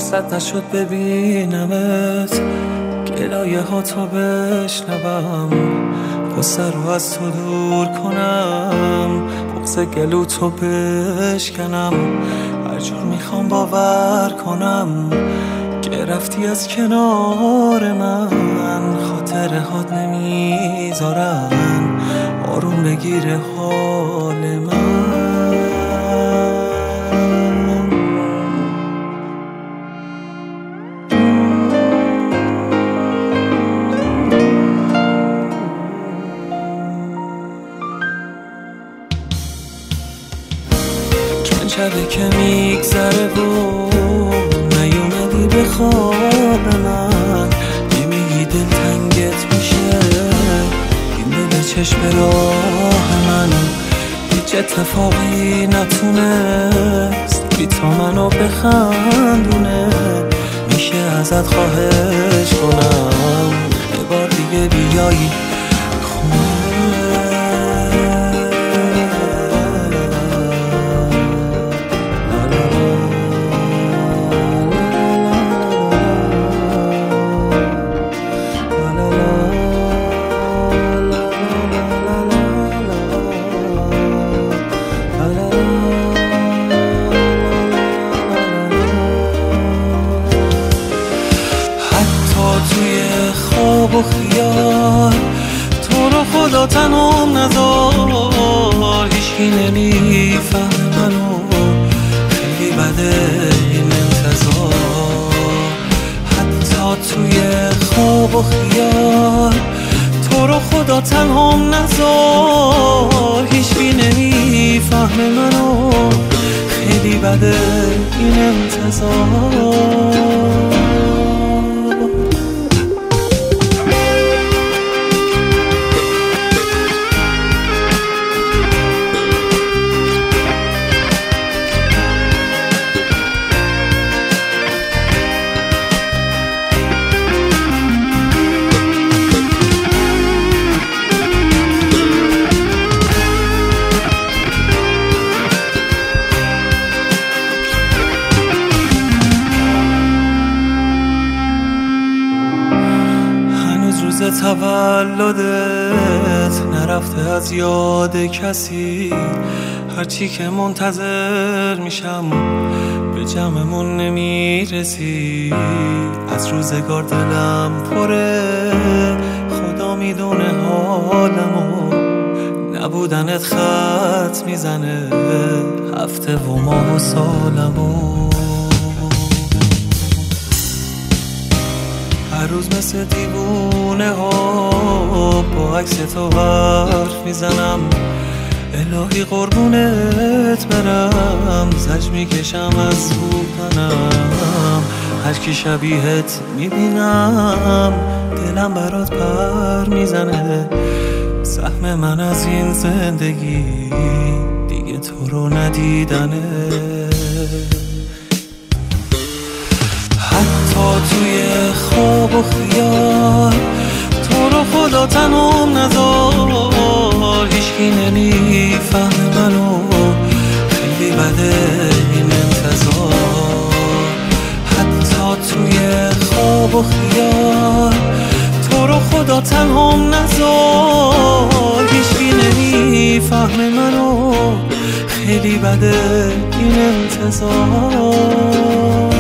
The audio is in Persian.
فرصت نشد ببینمت، گلایه ها تو بشنوم، غصه رو از تو دور کنم، بغض گلو تو بشکنم. هر جور میخوام باور کنم که رفتی از کنار من، خاطره هات نمیذارن آروم بگیره حال من. شبه که میگذره و نیومدی به خواب من، نمیگی دل تنگت میشه این دل چشم راه من. هیچ اتفاقی نتونست بی تو منو بخندونه، میشه ازت خواهش کنم یه بار دیگه بیایی خونه. توی خواب و خیال تو رو خدا تنهام نذار، هیچکی نمیفهم منو، خیلی بده این انتظار. حتی توی خواب و خیال تو رو خدا تنهام نذار، هیچکی نمیفهم منو، خیلی بده این انتظار. روز تولدت نرفته از یاد کسی، هرچی که منتظر میشم به جمعمون نمیرسی. از روزگار دلم پره، خدا میدونه حالمو، نبودنت خط میزنه هفته و ماه و سالمو. هر روز مثل دیوونه ها با عکس تو حرف میزنم، الهی قربونت برم، زج میکشم از بودنم. هر کی شبیهت میبینم دلم برات پر میزنه، سهم من از این زندگی دیگه تو رو ندیدنه. حتی توی خواب و خیال تو رو خدا تنهام نذار، هیچکی نمیفهم منو، خیلی بده این انتظار. حتی توی خواب و خیال تو رو خدا تنهام نذار، هیچکی نمیفهم منو، خیلی بده این انتظار.